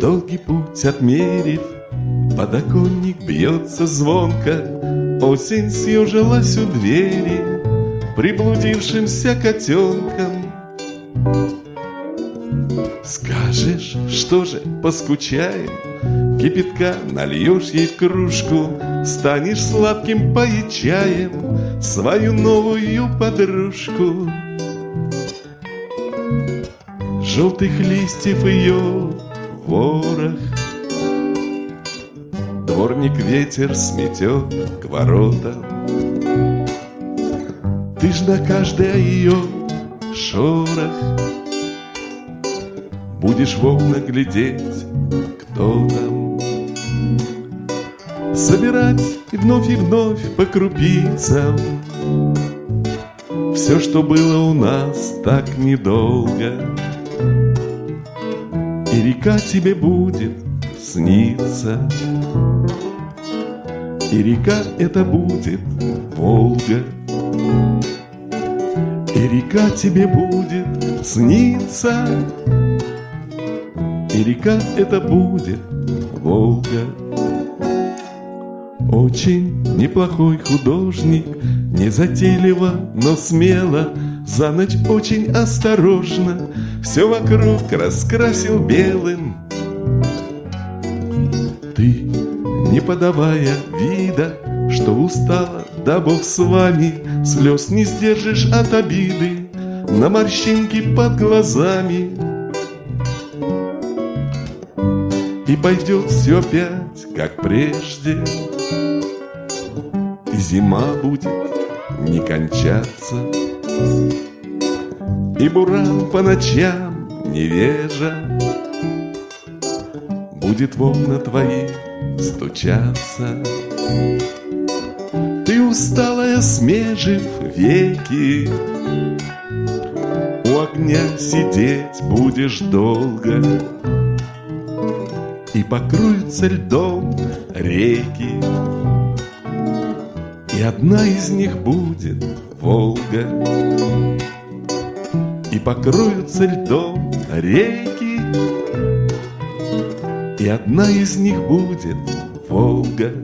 Долгий путь отмерив, подоконник бьется звонко, осень съежилась у двери приблудившимся котенком. Скажешь, что же, поскучаем, кипятка нальешь ей в кружку, станешь сладким поить чаем свою новую подружку. Желтых листьев ее ворох дворник ветер сметет к воротам. Ты ж на каждое ее шорох будешь в окна глядеть, кто там. Собирать и вновь по крупицам все, что было у нас так недолго. И река тебе будет сниться, и река это будет Волга. И река тебе будет сниться, и река это будет Волга. Очень неплохой художник, незатейливо, но смело, за ночь очень осторожно все вокруг раскрасил белым. Ты, не подавая вида, что устала, да Бог с вами, слез не сдержишь от обиды на морщинки под глазами. И пойдет все опять, как прежде, и зима будет не кончаться, и буран по ночам невежа будет в окна твои стучаться. Ты, усталая, смежив веки, у огня сидеть будешь долго, и покроются льдом реки, и одна из них будет Волга. И покроются льдом реки, и одна из них будет Волга.